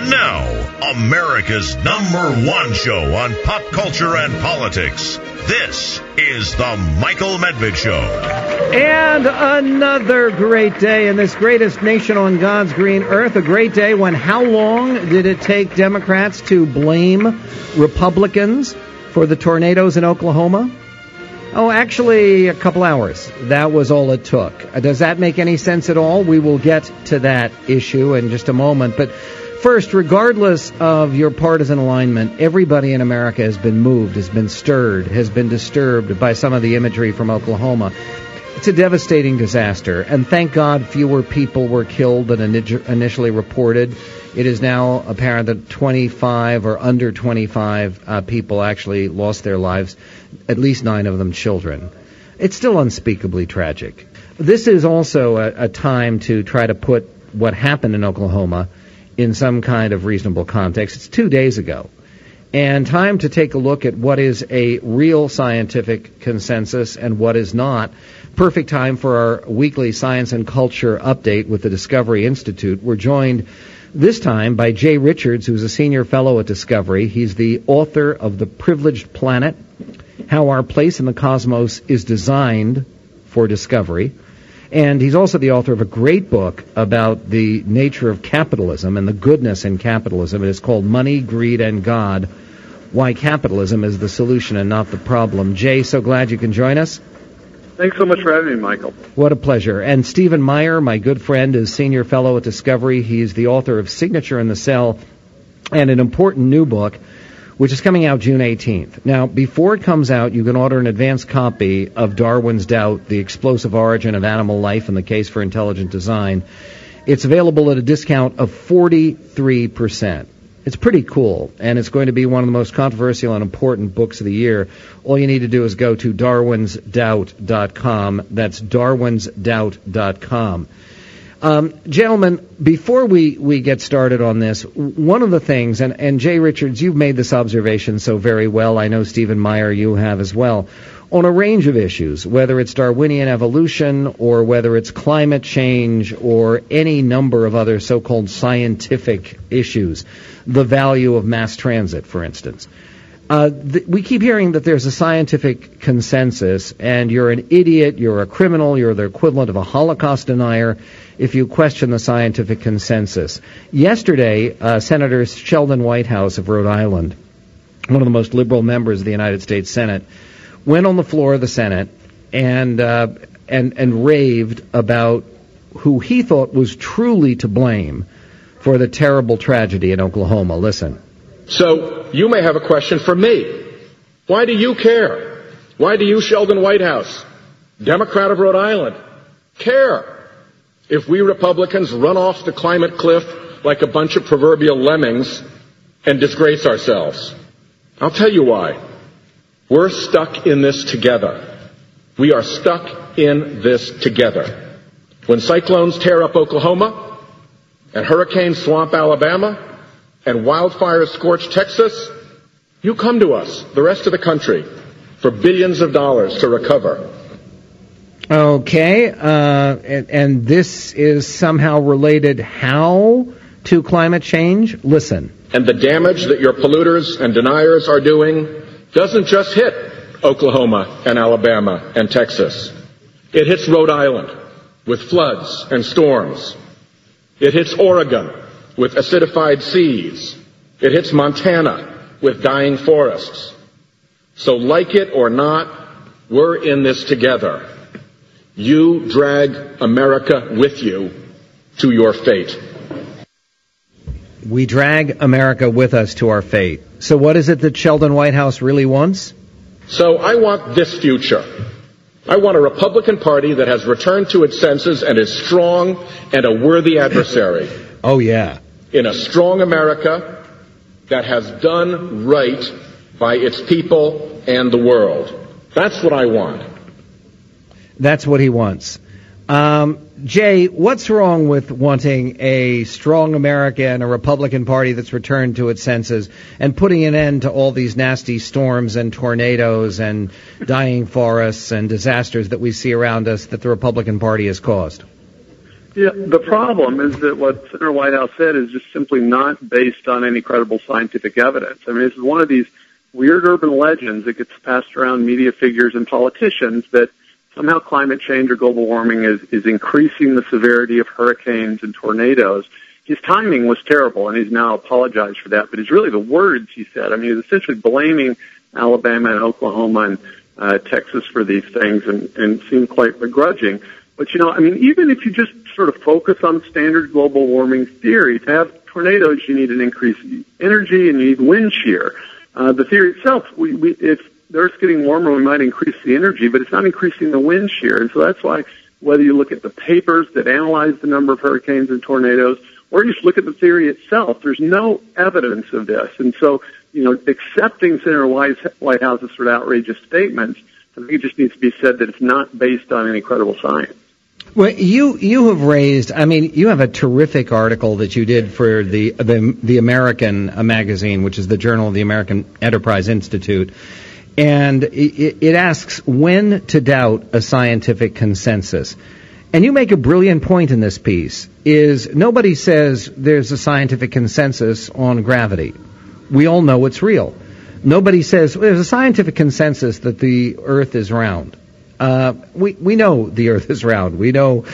And now, America's #1 show on pop culture and politics. This is the Michael Medved Show. And another great day in this greatest nation on God's green earth. A great day when how long did it take Democrats to blame Republicans for the tornadoes in Oklahoma? Oh, actually, a couple hours. That was all it took. Does that make any sense at all? We will get to that issue in just a moment. But first, regardless of your partisan alignment, everybody in America has been moved, has been stirred, has been disturbed by some of the imagery from Oklahoma. It's a devastating disaster, and thank God fewer people were killed than initially reported. It is now apparent that 25 or under 25 people actually lost their lives, at least 9 of them children. It's still unspeakably tragic. This is also a time to try to put what happened in Oklahoma in some kind of reasonable context. It's 2 days ago. And time to take a look at what is a real scientific consensus and what is not. Perfect time for our weekly science and culture update with the Discovery Institute. We're joined this time by Jay Richards, who's a senior fellow at Discovery. He's the author of The Privileged Planet, How Our Place in the Cosmos is Designed for Discovery. And he's also the author of a great book about the nature of capitalism and the goodness in capitalism. It is called Money, Greed, and God, Why Capitalism is the Solution and Not the Problem. Jay, so glad you can join us. Thanks so much for having me, Michael. What a pleasure. And Stephen Meyer, my good friend, is senior fellow at Discovery. He's the author of Signature in the Cell and an important new book, which is coming out June 18th. Now, before it comes out, you can order an advance copy of Darwin's Doubt, The Explosive Origin of Animal Life and the Case for Intelligent Design. It's available at a discount of 43%. It's pretty cool, and it's going to be one of the most controversial and important books of the year. All you need to do is go to darwinsdoubt.com. That's darwinsdoubt.com. Gentlemen, before we get started on this, one of the things, and Jay Richards, you've made this observation so very well. I know Stephen Meyer, you have as well. On a range of issues, whether it's Darwinian evolution or whether it's climate change or any number of other so-called scientific issues, the value of mass transit, for instance. We keep hearing that there's a scientific consensus, and you're an idiot, you're a criminal, you're the equivalent of a Holocaust denier if you question the scientific consensus. Yesterday, Senator Sheldon Whitehouse of Rhode Island, one of the most liberal members of the United States Senate, went on the floor of the Senate and raved about who he thought was truly to blame for the terrible tragedy in Oklahoma. Listen. So you may have a question for me. Why do you care? Why do you, Sheldon Whitehouse, Democrat of Rhode Island, care if we Republicans run off the climate cliff like a bunch of proverbial lemmings and disgrace ourselves? I'll tell you why. We're stuck in this together. We are stuck in this together. When cyclones tear up Oklahoma, and hurricanes swamp Alabama, and wildfires scorch Texas, you come to us, the rest of the country, for billions of dollars to recover. Okay, and this is somehow related how to climate change? Listen. And the damage that your polluters and deniers are doing doesn't just hit Oklahoma and Alabama and Texas. It hits Rhode Island with floods and storms. It hits Oregon with acidified seas. It hits Montana with dying forests. So like it or not, we're in this together. You drag America with you to your fate. We drag America with us to our fate. So what is it that Sheldon Whitehouse really wants? So I want this future. I want a Republican Party that has returned to its senses and is strong and a worthy adversary. Oh, yeah. In a strong America that has done right by its people and the world. That's what I want. That's what he wants. Jay, what's wrong with wanting a strong America and a Republican Party that's returned to its senses and putting an end to all these nasty storms and tornadoes and dying forests and disasters that we see around us that the Republican Party has caused? Yeah, the problem is that what Senator Whitehouse said is just simply not based on any credible scientific evidence. I mean, this is one of these weird urban legends that gets passed around media figures and politicians that somehow climate change or global warming is increasing the severity of hurricanes and tornadoes. His timing was terrible, and he's now apologized for that, but it's really the words he said. I mean, he was essentially blaming Alabama and Oklahoma and Texas for these things and seemed quite begrudging. But, I mean, even if you just sort of focus on standard global warming theory, to have tornadoes, you need an increase in energy and you need wind shear. The theory itself, if the Earth's getting warmer, we might increase the energy, but it's not increasing the wind shear. And so that's why whether you look at the papers that analyze the number of hurricanes and tornadoes, or you just look at the theory itself, there's no evidence of this. And so, accepting Senator Whitehouse's sort of outrageous statements, I think it just needs to be said that it's not based on any credible science. Well, you have raised, I mean, you have a terrific article that you did for the American magazine, which is the Journal of the American Enterprise Institute, and it asks when to doubt a scientific consensus. And you make a brilliant point in this piece, is nobody says there's a scientific consensus on gravity. We all know it's real. Nobody says there's a scientific consensus that the Earth is round. We know the Earth is round. We know,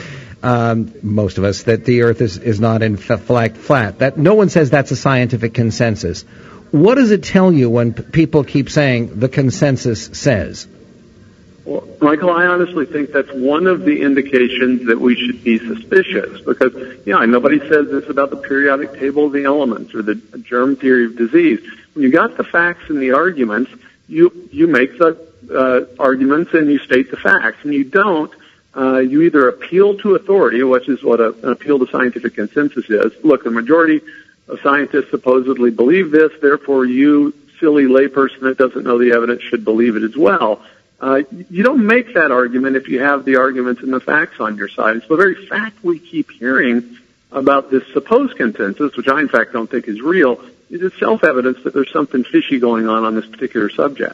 most of us, that the Earth is not in flat. That no one says that's a scientific consensus. What does it tell you when people keep saying the consensus says? Well, Michael, I honestly think that's one of the indications that we should be suspicious because, nobody says this about the periodic table of the elements or the germ theory of disease. When you got the facts and the arguments, you make the arguments and you state the facts. And you don't, you either appeal to authority, which is what an appeal to scientific consensus is. Look, the majority of scientists supposedly believe this, therefore you, silly layperson that doesn't know the evidence, should believe it as well. You don't make that argument if you have the arguments and the facts on your side. It's the very fact we keep hearing about this supposed consensus, which I in fact don't think is real, is itself evidence that there's something fishy going on this particular subject.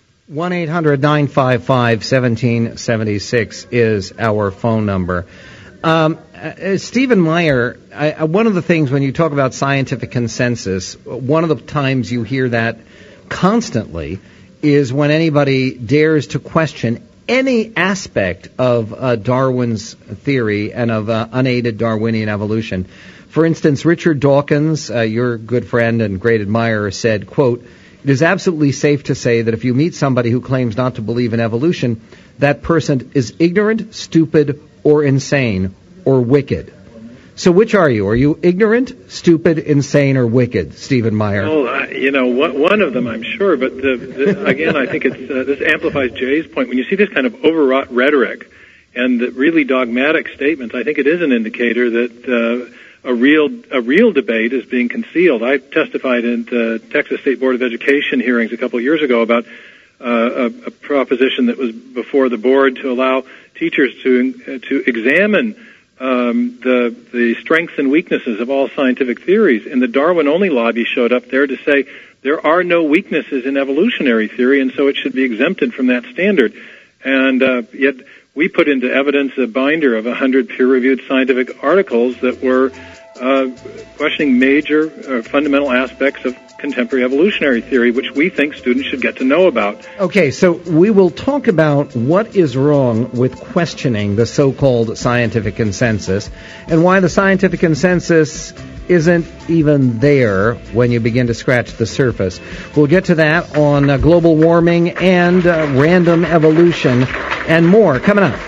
1-800-955-1776 is our phone number. Stephen Meyer, one of the things when you talk about scientific consensus, one of the times you hear that constantly is when anybody dares to question any aspect of Darwin's theory and of unaided Darwinian evolution. For instance, Richard Dawkins, your good friend and great admirer, said, quote, "It is absolutely safe to say that if you meet somebody who claims not to believe in evolution, that person is ignorant, stupid, or insane, or wicked." So which are you? Are you ignorant, stupid, insane, or wicked, Stephen Meyer? Well, one of them, I'm sure. But again, I think this amplifies Jay's point. When you see this kind of overwrought rhetoric and really dogmatic statements, I think it is an indicator that a real debate is being concealed. I testified in the Texas State Board of Education hearings a couple of years ago about a proposition that was before the board to allow teachers to examine the strengths and weaknesses of all scientific theories. And the Darwin-only lobby showed up there to say there are no weaknesses in evolutionary theory, and so it should be exempted from that standard. And yet we put into evidence a binder of 100 peer-reviewed scientific articles that were questioning major fundamental aspects of contemporary evolutionary theory, which we think students should get to know about. Okay, so we will talk about what is wrong with questioning the so-called scientific consensus and why the scientific consensus isn't even there when you begin to scratch the surface. We'll get to that on global warming and random evolution and more coming up.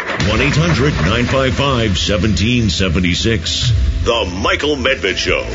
1-800-955-1776. The Michael Medved Show.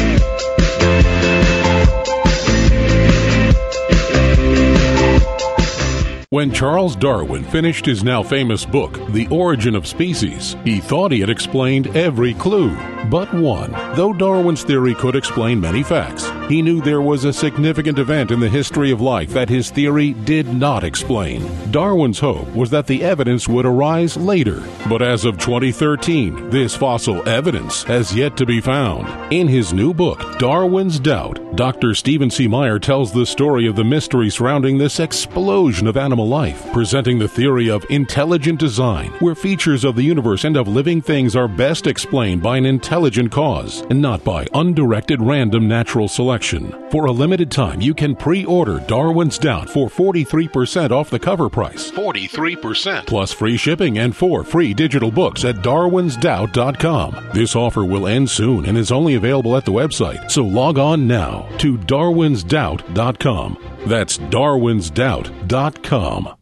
When Charles Darwin finished his now famous book, The Origin of Species, he thought he had explained every clue. but one. Though Darwin's theory could explain many facts, he knew there was a significant event in the history of life that his theory did not explain. Darwin's hope was that the evidence would arise later, but as of 2013, this fossil evidence has yet to be found. In his new book, Darwin's Doubt, Dr. Stephen C. Meyer tells the story of the mystery surrounding this explosion of animal life, presenting the theory of intelligent design, where features of the universe and of living things are best explained by an intelligent cause and not by undirected random natural selection. For a limited time, you can pre-order Darwin's Doubt for 43% off the cover price. 43%. Plus free shipping and 4 free digital books at darwinsdoubt.com. This offer will end soon and is only available at the website, so log on now to darwinsdoubt.com. That's darwinsdoubt.com.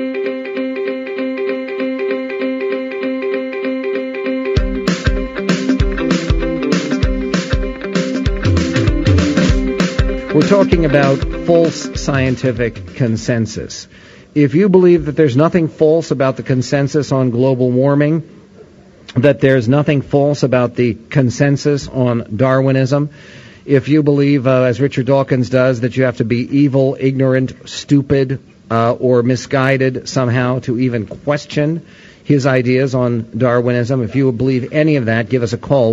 We're talking about false scientific consensus. If you believe that there's nothing false about the consensus on global warming, that there's nothing false about the consensus on Darwinism, if you believe, as Richard Dawkins does, that you have to be evil, ignorant, stupid, or misguided somehow to even question his ideas on Darwinism, if you believe any of that, give us a call,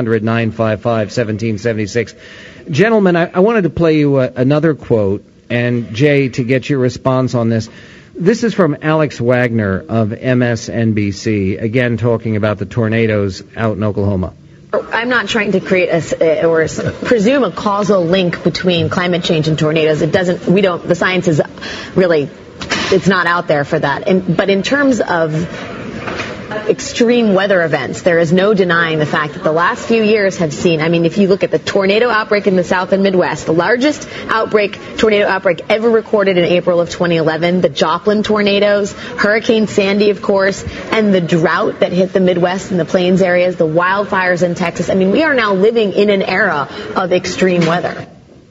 1-800-955-1776. Gentlemen, I wanted to play you another quote, and Jay, to get your response on this. This is from Alex Wagner of MSNBC, again talking about the tornadoes out in Oklahoma. I'm not trying to create or presume a causal link between climate change and tornadoes. The science is really, it's not out there for that. But in terms of extreme weather events, there is no denying the fact that the last few years have seen, if you look at the tornado outbreak in the South and Midwest, the largest tornado outbreak ever recorded in April of 2011, the Joplin tornadoes, Hurricane Sandy, of course, and the drought that hit the Midwest and the plains areas, the wildfires in Texas. We are now living in an era of extreme weather.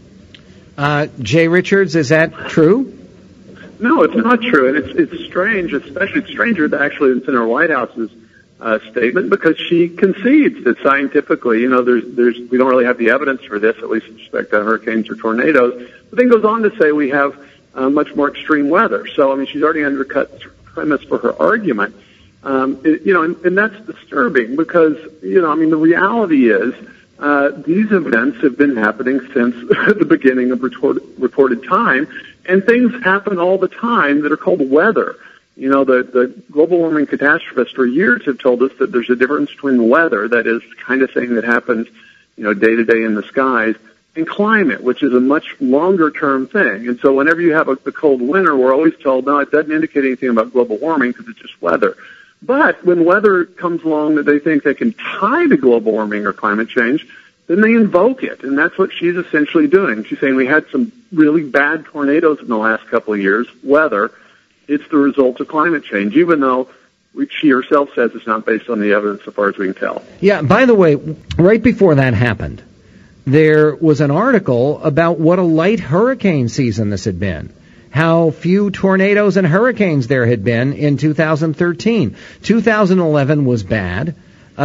Jay Richards, is that true? No, it's not true, and it's strange. Especially, it's stranger actually than Senator Whitehouse's statement, because she concedes that scientifically, we don't really have the evidence for this, at least with respect to hurricanes or tornadoes. But then goes on to say we have much more extreme weather. So, she's already undercut the premise for her argument. And that's disturbing because, the reality is these events have been happening since the beginning of recorded time. And things happen all the time that are called weather. The global warming catastrophists for years have told us that there's a difference between weather, that is the kind of thing that happens, day to day in the skies, and climate, which is a much longer term thing. And so whenever you have the cold winter, we're always told, no, it doesn't indicate anything about global warming because it's just weather. But when weather comes along that they think they can tie to global warming or climate change, then they invoke it, and that's what she's essentially doing. She's saying we had some really bad tornadoes in the last couple of years, weather. It's the result of climate change, even though she herself says it's not based on the evidence so far as we can tell. Yeah, by the way, right before that happened, there was an article about what a light hurricane season this had been, how few tornadoes and hurricanes there had been in 2013. 2011 was bad.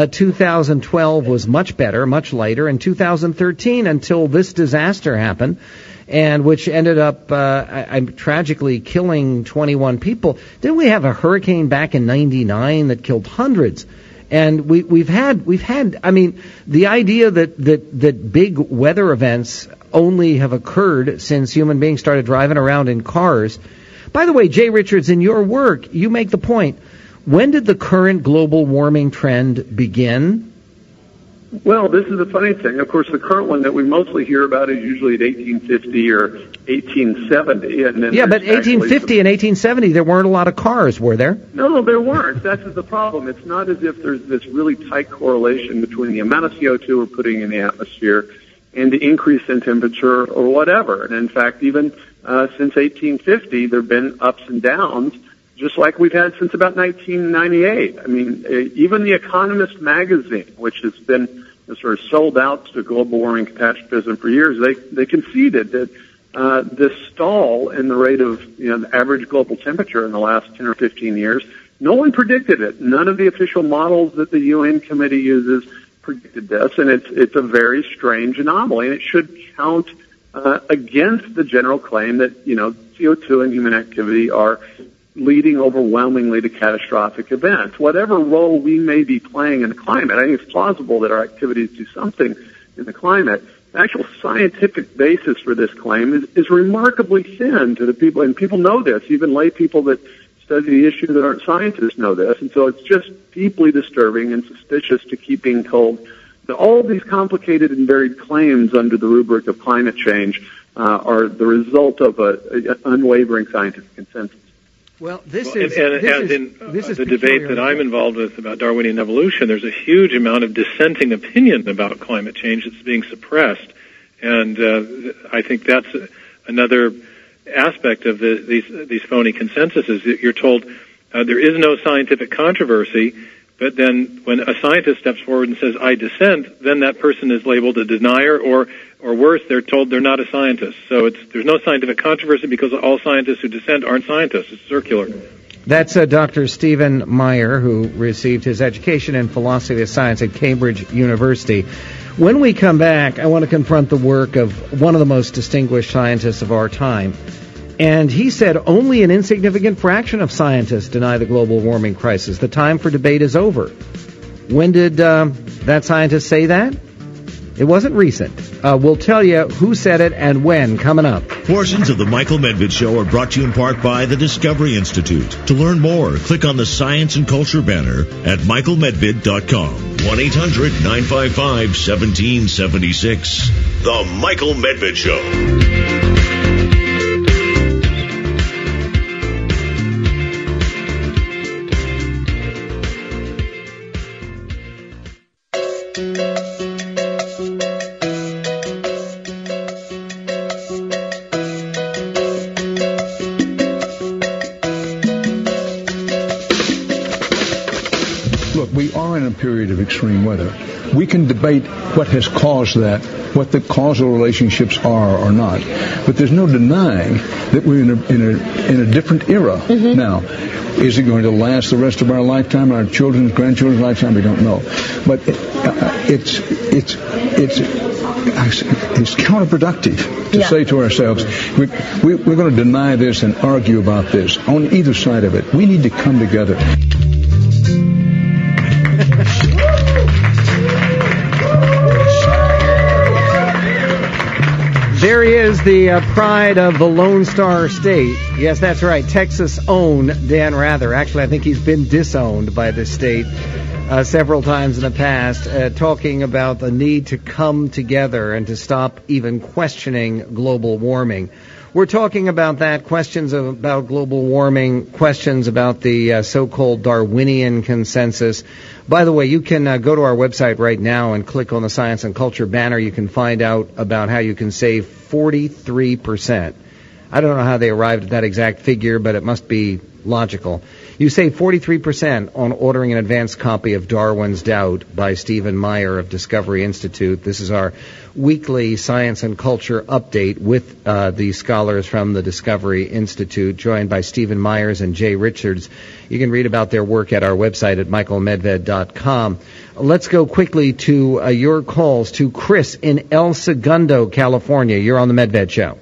2012 was much better, much lighter, and 2013 until this disaster happened, and which ended up tragically killing 21 people. Didn't we have a hurricane back in '99 that killed hundreds? And we've had. The idea that big weather events only have occurred since human beings started driving around in cars. By the way, Jay Richards, in your work, you make the point. When did the current global warming trend begin? Well, this is the funny thing. Of course, the current one that we mostly hear about is usually at 1850 or 1870. And then but 1850 and 1870, there weren't a lot of cars, were there? No, there weren't. That's the problem. It's not as if there's this really tight correlation between the amount of CO2 we're putting in the atmosphere and the increase in temperature or whatever. And in fact, even since 1850, there have been ups and downs, just like we've had since about 1998. Even The Economist magazine, which has been sort of sold out to global warming catastrophism for years, they conceded that this stall in the rate of the average global temperature in the last 10 or 15 years, no one predicted it. None of the official models that the UN committee uses predicted this, and it's a very strange anomaly, and it should count against the general claim that, CO2 and human activity are leading overwhelmingly to catastrophic events. Whatever role we may be playing in the climate, I think it's plausible that our activities do something in the climate. The actual scientific basis for this claim is remarkably thin to the people, and people know this. Even lay people that study the issue that aren't scientists know this, and so it's just deeply disturbing and suspicious to keep being told that all of these complicated and varied claims under the rubric of climate change are the result of an unwavering scientific consensus. Well, this is the debate that I'm involved with about Darwinian evolution. There's a huge amount of dissenting opinion about climate change that's being suppressed, and I think that's another aspect of these phony consensuses. You're told there is no scientific controversy, but then when a scientist steps forward and says, "I dissent," then that person is labeled a denier, or worse, they're told they're not a scientist. So there's no scientific controversy because all scientists who dissent aren't scientists. It's circular. That's Dr. Stephen Meyer, who received his education in philosophy of science at Cambridge University. When we come back, I want to confront the work of one of the most distinguished scientists of our time. And he said only an insignificant fraction of scientists deny the global warming crisis. The time for debate is over. When did that scientist say that? It wasn't recent. We'll tell you who said it and when, coming up. Portions of the Michael Medved Show are brought to you in part by the Discovery Institute. To learn more, click on the Science and Culture banner at michaelmedved.com. 1-800-955-1776. The Michael Medved Show. Period of extreme weather. We can debate what has caused that, what the causal relationships are or not, but there's no denying that we're in a different era now. Is it going to last the rest of our lifetime, our children's, grandchildren's lifetime? We don't know. But it's counterproductive to say to ourselves, we're going to deny this and argue about this on either side of it. We need to come together. There he is, the pride of the Lone Star State. Yes, that's right, Texas-owned Dan Rather. Actually, I think he's been disowned by the state several times in the past, talking about the need to come together and to stop even questioning global warming. We're talking about that, questions about global warming, questions about the so-called Darwinian consensus. By the way, you can go to our website right now and click on the Science and Culture banner. You can find out about how you can save 43%. I don't know how they arrived at that exact figure, but it must be logical. You save 43% on ordering an advanced copy of Darwin's Doubt by Stephen Meyer of Discovery Institute. This is our weekly science and culture update with the scholars from the Discovery Institute, joined by Stephen Myers and Jay Richards. You can read about their work at our website at michaelmedved.com. Let's go quickly to your calls to Chris in El Segundo, California. You're on the Medved Show.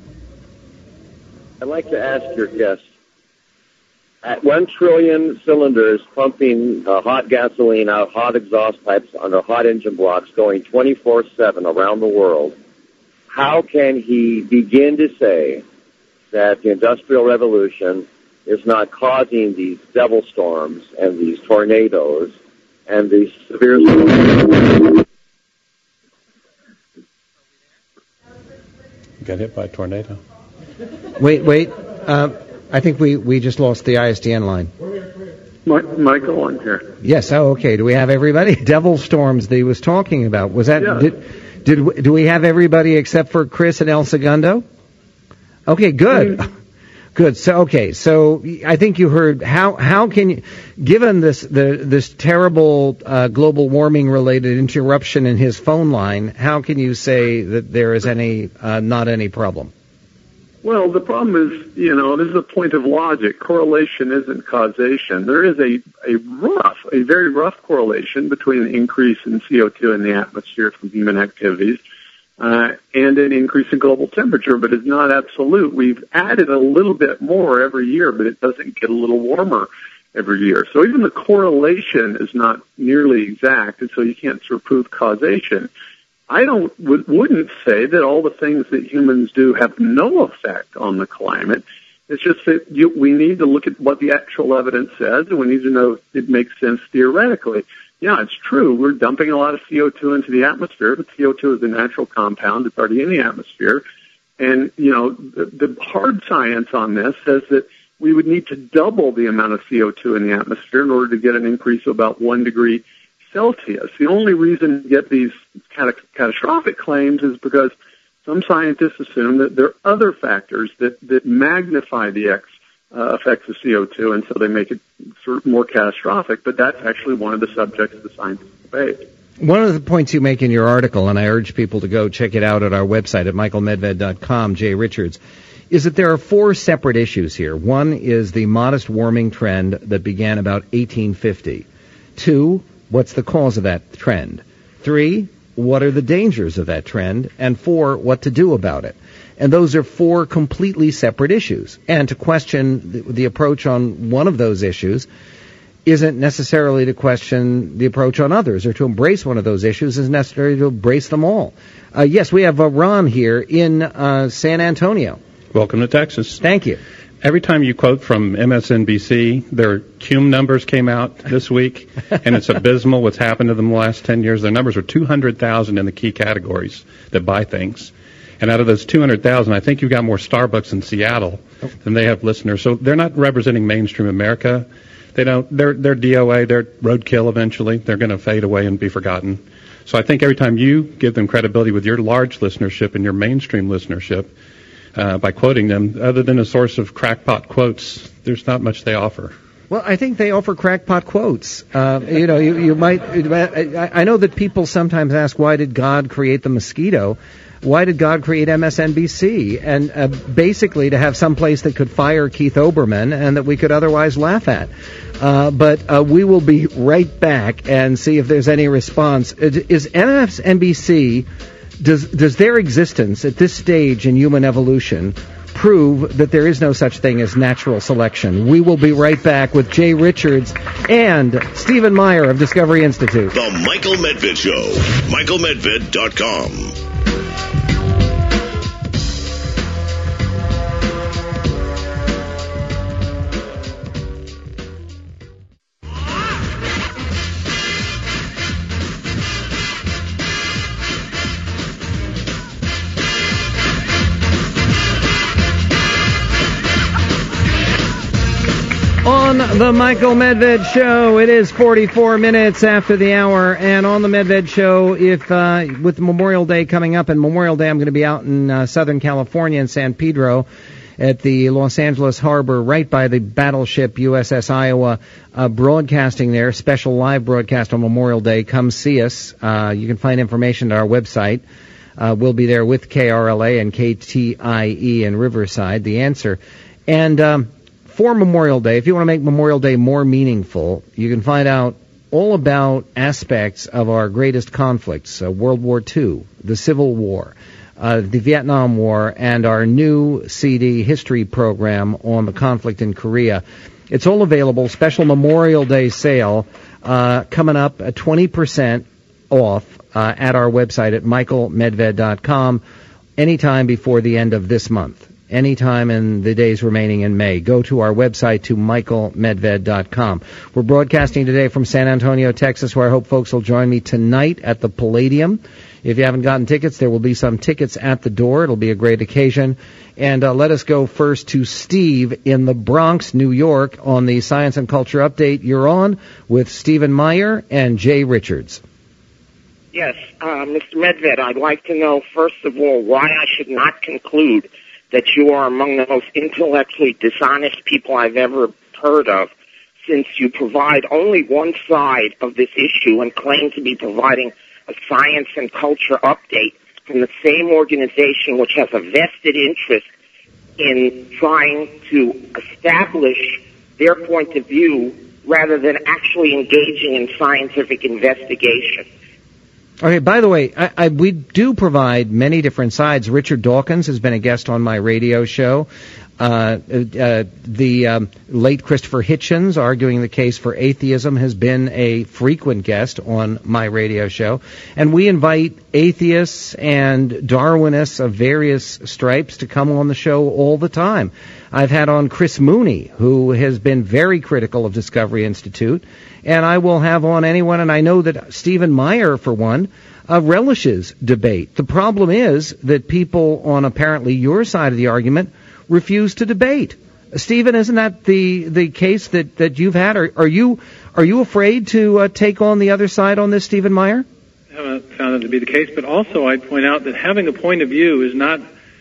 I'd like to ask your guest, at 1 trillion cylinders pumping hot gasoline out hot exhaust pipes under hot engine blocks going 24/7 around the world, how can he begin to say that the Industrial Revolution is not causing these devil storms and these tornadoes and these severe... Got hit by a tornado. Wait. I think we just lost the ISDN line. Michael, I'm here. Yes. Oh, okay. Do we have everybody? Devil storms that he was talking about. Was that? Yeah. Do we have everybody except for Chris and El Segundo? Okay. Good. Good. So I think you heard how can you, given this terrible global warming related interruption in his phone line, how can you say that there is not any problem? Well, the problem is, this is a point of logic. Correlation isn't causation. There is a very rough correlation between an increase in CO2 in the atmosphere from human activities and an increase in global temperature, but it's not absolute. We've added a little bit more every year, but it doesn't get a little warmer every year. So even the correlation is not nearly exact, and so you can't sort of prove causation. I wouldn't say that all the things that humans do have no effect on the climate. It's just that we need to look at what the actual evidence says, and we need to know if it makes sense theoretically. Yeah, it's true. We're dumping a lot of CO2 into the atmosphere, but CO2 is a natural compound. It's already in the atmosphere. And, the hard science on this says that we would need to double the amount of CO2 in the atmosphere in order to get an increase of about 1 degree Celsius. The only reason you get these catastrophic claims is because some scientists assume that there are other factors that magnify the effects of CO2, and so they make it sort of more catastrophic. But that's actually one of the subjects of the scientific debate. One of the points you make in your article, and I urge people to go check it out at our website at michaelmedved.com, Jay Richards, is that there are 4 separate issues here. One is the modest warming trend that began about 1850. 2, what's the cause of that trend? 3, what are the dangers of that trend? And 4, what to do about it? And those are 4 completely separate issues. And to question the approach on one of those issues isn't necessarily to question the approach on others, or to embrace one of those issues is necessary to embrace them all. Yes, we have Ron here in San Antonio. Welcome to Texas. Thank you. Every time you quote from MSNBC, their CUME numbers came out this week, and it's abysmal what's happened to them the last 10 years. Their numbers are 200,000 in the key categories that buy things. And out of those 200,000, I think you've got more Starbucks in Seattle than they have listeners. So they're not representing mainstream America. They're DOA, they're roadkill eventually. They're going to fade away and be forgotten. So I think every time you give them credibility with your large listenership and your mainstream listenership, by quoting them, other than a source of crackpot quotes, there's not much they offer. Well, I think they offer crackpot quotes. You might. I know that people sometimes ask, why did God create the mosquito? Why did God create MSNBC? And basically to have some place that could fire Keith Olbermann and that we could otherwise laugh at. But we will be right back and see if there's any response. Is MSNBC, does their existence at this stage in human evolution prove that there is no such thing as natural selection? We will be right back with Jay Richards and Stephen Meyer of Discovery Institute. The Michael Medved Show. michaelmedved.com. On the Michael Medved Show, it is 44 minutes after the hour, and on the Medved Show, with Memorial Day coming up, and Memorial Day I'm going to be out in Southern California in San Pedro at the Los Angeles Harbor, right by the battleship USS Iowa, broadcasting there, special live broadcast on Memorial Day. Come see us. You can find information at our website. We'll be there with KRLA and KTIE in Riverside, The Answer. And for Memorial Day, if you want to make Memorial Day more meaningful, you can find out all about aspects of our greatest conflicts, World War II, the Civil War, the Vietnam War, and our new CD history program on the conflict in Korea. It's all available. Special Memorial Day sale coming up at 20% off at our website at michaelmedved.com anytime before the end of this month. Anytime in the days remaining in May. Go to our website to michaelmedved.com. We're broadcasting today from San Antonio, Texas, where I hope folks will join me tonight at the Palladium. If you haven't gotten tickets, there will be some tickets at the door. It'll be a great occasion. And let us go first to Steve in the Bronx, New York, on the Science and Culture Update. You're on with Stephen Meyer and Jay Richards. Yes, Mr. Medved, I'd like to know, first of all, why I should not conclude that you are among the most intellectually dishonest people I've ever heard of, since you provide only one side of this issue and claim to be providing a science and culture update from the same organization which has a vested interest in trying to establish their point of view rather than actually engaging in scientific investigation. Okay, by the way, we do provide many different sides. Richard Dawkins has been a guest on my radio show. The late Christopher Hitchens, arguing the case for atheism, has been a frequent guest on my radio show. And we invite atheists and Darwinists of various stripes to come on the show all the time. I've had on Chris Mooney, who has been very critical of Discovery Institute, and I will have on anyone, and I know that Stephen Meyer, for one, relishes debate. The problem is that people on apparently your side of the argument refuse to debate. Stephen, isn't that the case that you've had? Are you afraid to take on the other side on this, Stephen Meyer? I haven't found that to be the case, but also I'd point out that having a point of view is not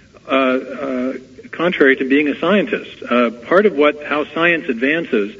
contrary to being a scientist. Part of how science advances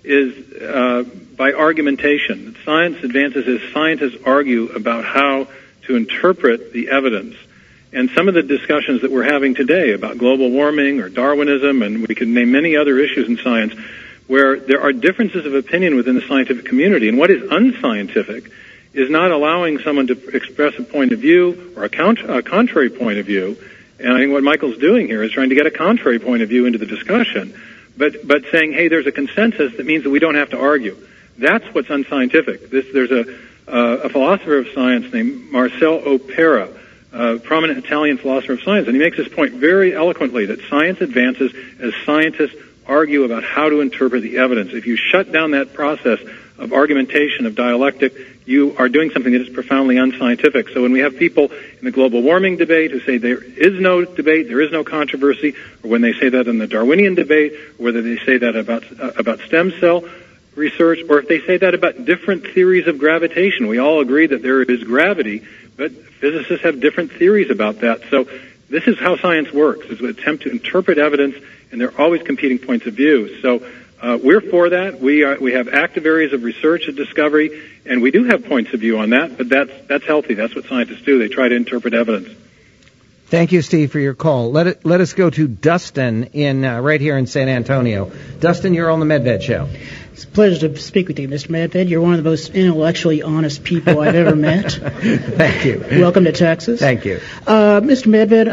is by argumentation. Science advances as scientists argue about how to interpret the evidence. And some of the discussions that we're having today about global warming or Darwinism, and we could name many other issues in science, where there are differences of opinion within the scientific community. And what is unscientific is not allowing someone to express a point of view or a contrary point of view. And I think what Michael's doing here is trying to get a contrary point of view into the discussion, but saying, hey, there's a consensus that means that we don't have to argue. That's what's unscientific. There's a philosopher of science named Marcel Opera, a prominent Italian philosopher of science, and he makes this point very eloquently, that science advances as scientists argue about how to interpret the evidence. If you shut down that process of argumentation, of dialectic, you are doing something that is profoundly unscientific. So when we have people in the global warming debate who say there is no debate, there is no controversy, or when they say that in the Darwinian debate, or whether they say that about stem cell research, or if they say that about different theories of gravitation, we all agree that there is gravity, but physicists have different theories about that. So this is how science works, is an attempt to interpret evidence, and there are always competing points of view. So we're for that. We have active areas of research and discovery, and we do have points of view on that, but that's healthy. That's what scientists do. They try to interpret evidence. Thank you, Steve, for your call. Let us go to Dustin right here in San Antonio. Dustin, you're on the Medved Show. It's a pleasure to speak with you, Mr. Medved. You're one of the most intellectually honest people I've ever met. Thank you. Welcome to Texas. Thank you. Mr.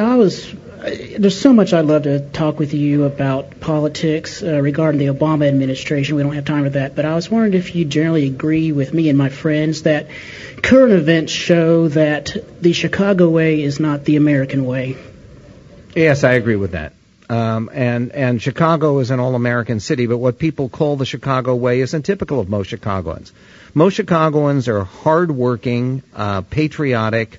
Medved, there's so much I'd love to talk with you about politics regarding the Obama administration. We don't have time for that, but I was wondering if you generally agree with me and my friends that current events show that the Chicago way is not the American way. Yes, I agree with that. And Chicago is an all-American city, but what people call the Chicago way isn't typical of most Chicagoans. Most Chicagoans are hard-working, patriotic,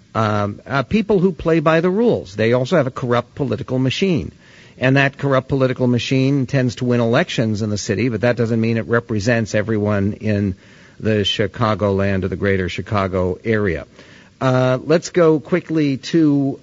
people who play by the rules. They also have a corrupt political machine. And that corrupt political machine tends to win elections in the city, but that doesn't mean it represents everyone in the Chicagoland or the greater Chicago area. Let's go quickly to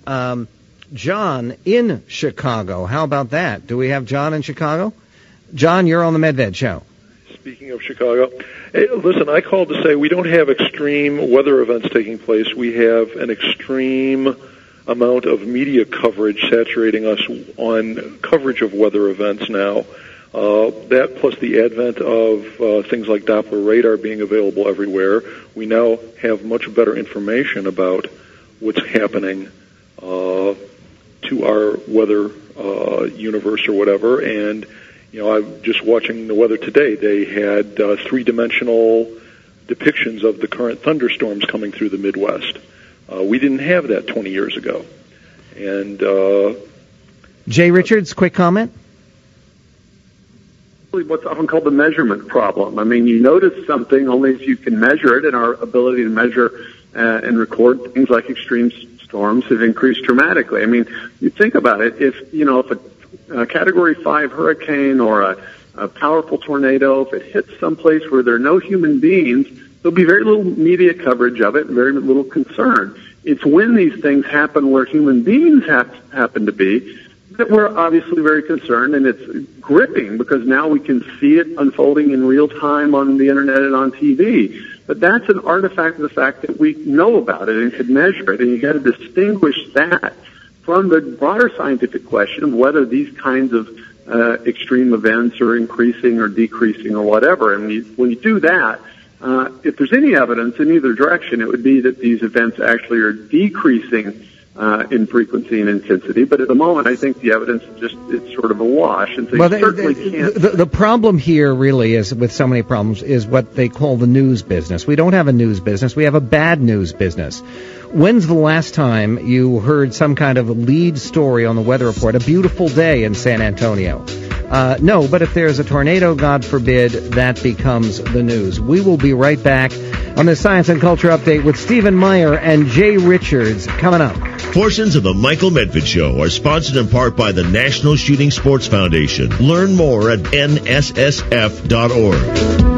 John in Chicago. How about that? Do we have John in Chicago? John, you're on the Medved Show. Speaking of Chicago, hey, listen, I called to say we don't have extreme weather events taking place. We have an extreme amount of media coverage saturating us on coverage of weather events now. That plus the advent of things like Doppler radar being available everywhere, we now have much better information about what's happening to our weather universe or whatever. And, you know, I'm just watching the weather today. They had three-dimensional depictions of the current thunderstorms coming through the Midwest. We didn't have that 20 years ago. And Jay Richards, quick comment. What's often called the measurement problem. I mean, you notice something only if you can measure it, and our ability to measure and record things like extreme storms have increased dramatically. I mean, you think about it, if a Category 5 hurricane or a powerful tornado, if it hits someplace where there are no human beings, there'll be very little media coverage of it, very little concern. It's when these things happen where human beings happen to be that we're obviously very concerned, and it's gripping because now we can see it unfolding in real time on the internet and on TV. But that's an artifact of the fact that we know about it and can measure it, and you got to distinguish that from the broader scientific question of whether these kinds of extreme events are increasing or decreasing or whatever. And when you do that, if there's any evidence in either direction, it would be that these events actually are decreasing in frequency and intensity. But at the moment, I think the evidence it's sort of a wash. And so you certainly can't. The problem here really is, with so many problems, is what they call the news business. We don't have a news business. We have a bad news business. When's the last time you heard some kind of lead story on the weather report? A beautiful day in San Antonio. No, but if there's a tornado, God forbid, that becomes the news. We will be right back on the Science and Culture Update with Stephen Meyer and Jay Richards coming up. Portions of the Michael Medved Show are sponsored in part by the National Shooting Sports Foundation. Learn more at nssf.org.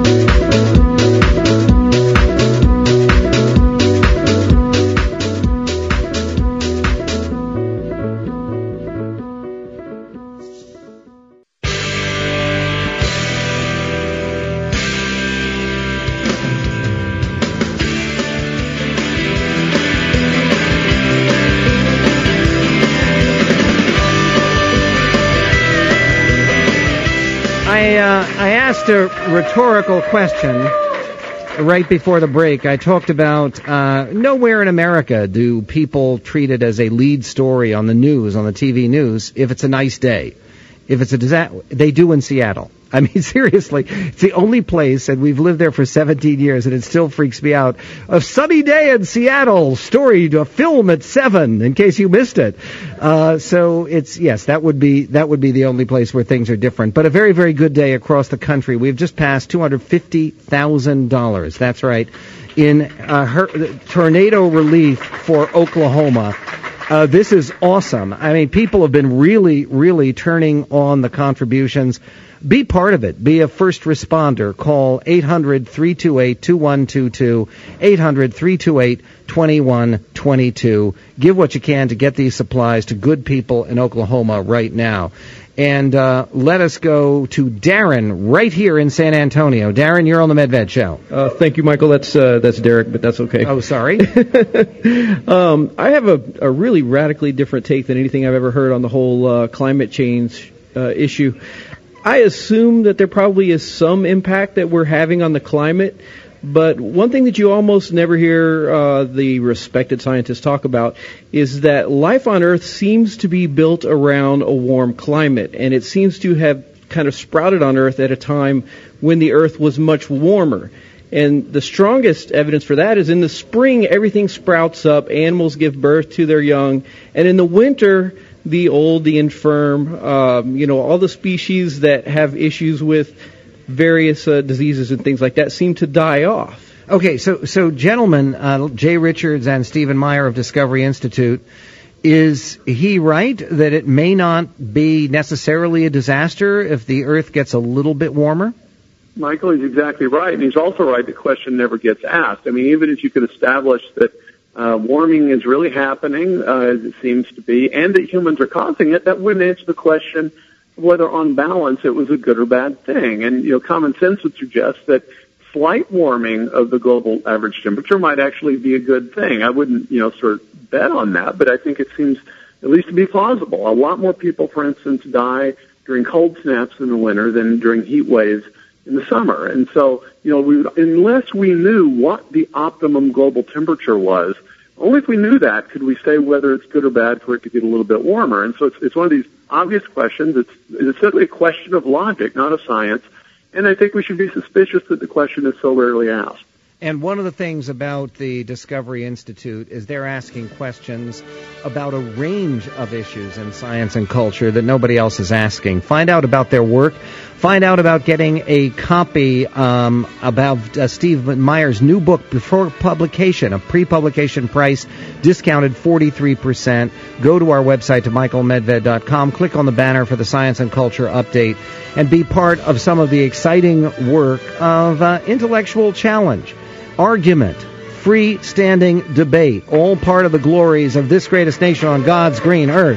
I asked a rhetorical question right before the break. I talked about nowhere in America do people treat it as a lead story on the news, on the TV news, if it's a nice day. If it's a disaster, they do in Seattle. I mean, seriously, it's the only place, and we've lived there for 17 years, and it still freaks me out. A sunny day in Seattle, story to a film at 7, in case you missed it. So it's, yes, that would be the only place where things are different. But a very, very good day across the country. We've just passed $250,000. That's right. In tornado relief for Oklahoma. This is awesome. I mean, people have been really, really turning on the contributions. Be part of it. Be a first responder. Call 800-328-2122, 800-328-2122. Give what you can to get these supplies to good people in Oklahoma right now. And let us go to Darren right here in San Antonio. Darren, you're on the Medved Show. Thank you, Michael. That's Derek, but that's okay. Oh, sorry. I have a really radically different take than anything I've ever heard on the whole climate change issue. I assume that there probably is some impact that we're having on the climate, but one thing that you almost never hear the respected scientists talk about is that life on Earth seems to be built around a warm climate, and it seems to have kind of sprouted on Earth at a time when the Earth was much warmer. And the strongest evidence for that is in the spring, everything sprouts up, animals give birth to their young, and in the winter, the old, the infirm, all the species that have issues with various diseases and things like that seem to die off. Okay, so gentlemen, Jay Richards and Stephen Meyer of Discovery Institute, is he right that it may not be necessarily a disaster if the Earth gets a little bit warmer? Michael, he's exactly right, and he's also right. The question never gets asked. I mean, even if you could establish that warming is really happening, as it seems to be, and that humans are causing it, that wouldn't answer the question whether on balance it was a good or bad thing. And, common sense would suggest that slight warming of the global average temperature might actually be a good thing. I wouldn't, sort of bet on that, but I think it seems at least to be plausible. A lot more people, for instance, die during cold snaps in the winter than during heat waves in the summer. And so, unless we knew what the optimum global temperature was, only if we knew that could we say whether it's good or bad for it to get a little bit warmer. And so it's one of these obvious questions. It's simply a question of logic, not of science. And I think we should be suspicious that the question is so rarely asked. And one of the things about the Discovery Institute is they're asking questions about a range of issues in science and culture that nobody else is asking. Find out about their work. Find out about getting a copy about Steve Meyer's new book before publication, a pre-publication price, discounted 43%. Go to our website to michaelmedved.com. Click on the banner for the Science and Culture Update and be part of some of the exciting work of intellectual challenge, argument, free-standing debate, all part of the glories of this greatest nation on God's green earth.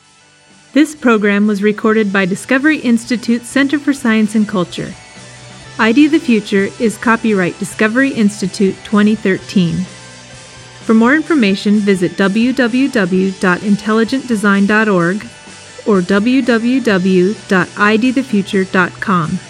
This program was recorded by Discovery Institute Center for Science and Culture. ID the Future is copyright Discovery Institute 2013. For more information, visit www.intelligentdesign.org or www.idthefuture.com.